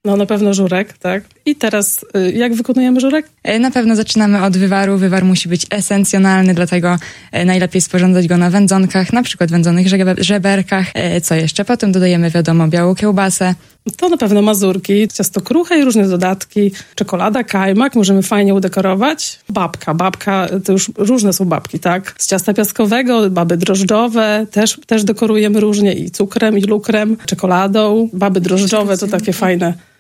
No na pewno żurek, tak. I teraz jak wykonujemy żurek? Na pewno zaczynamy od wywaru. Wywar musi być esencjonalny, dlatego najlepiej sporządzać go na wędzonkach, na przykład wędzonych żeberkach. Co jeszcze? Potem dodajemy, wiadomo, białą kiełbasę. To na pewno mazurki, ciasto kruche i różne dodatki, czekolada, kajmak, możemy fajnie udekorować. Babka, to już różne są babki, tak? Z ciasta piaskowego, baby drożdżowe, też dekorujemy różnie i cukrem, i lukrem, czekoladą. Baby drożdżowe to takie fajne